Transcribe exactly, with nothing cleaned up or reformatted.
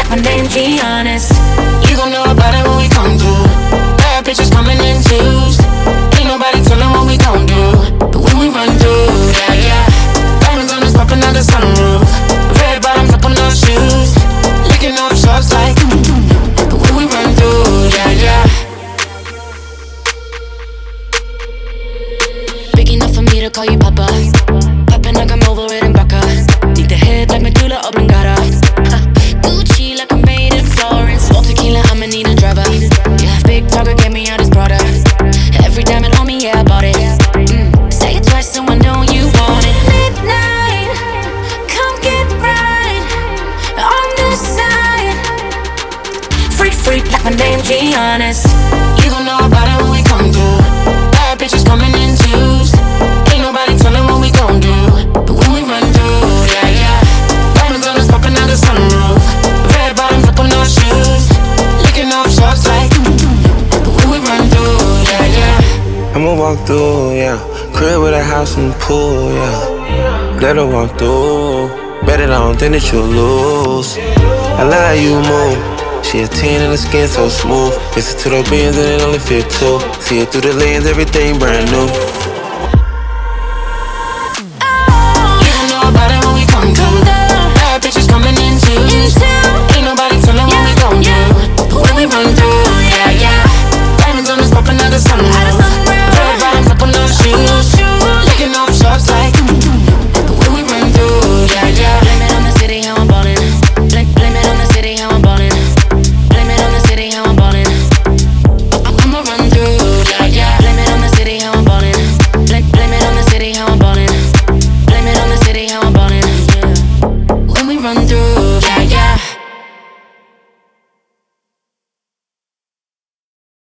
my name Giannis. You gon' know about it when we come through. Bad bitches coming in twos. Ain't nobody tellin' what we gon' do. But when we run through, yeah, yeah. Diamonds on us poppin' out the sunroof. Red bottoms up on those shoes. Licking off shots like but when we run through, yeah, yeah. Big enough for me to call you Papa. Poppin' like I'm over it in Baca. Need the head like Medulla Oblongata. uh, Gucci like I'm made in Florence. All tequila, I'ma need a driver. Yeah, big talker, get me out his brother. Every diamond on me, yeah, I bought it. mm. Say it twice so I know you want it. Midnight, come get right on this side. Freak, freak, like my name Giannis. You gon' know about it when we come through. Bad bitches coming in twos. Ain't nobody tellin' what we gon' do. But when we run through, yeah, yeah. Diamonds on us poppin' out the sunroof. Red bottoms up on those shoes. Licking off shots like but when we run through, yeah, yeah. I'ma walk through, yeah. Crib with a house and pool, yeah. Let her walk through. Bet it, I don't think that you'll lose. I love how you move. She a ten and the skin so smooth. Listen to the beans and it only fit two. See it through the lens, everything brand new.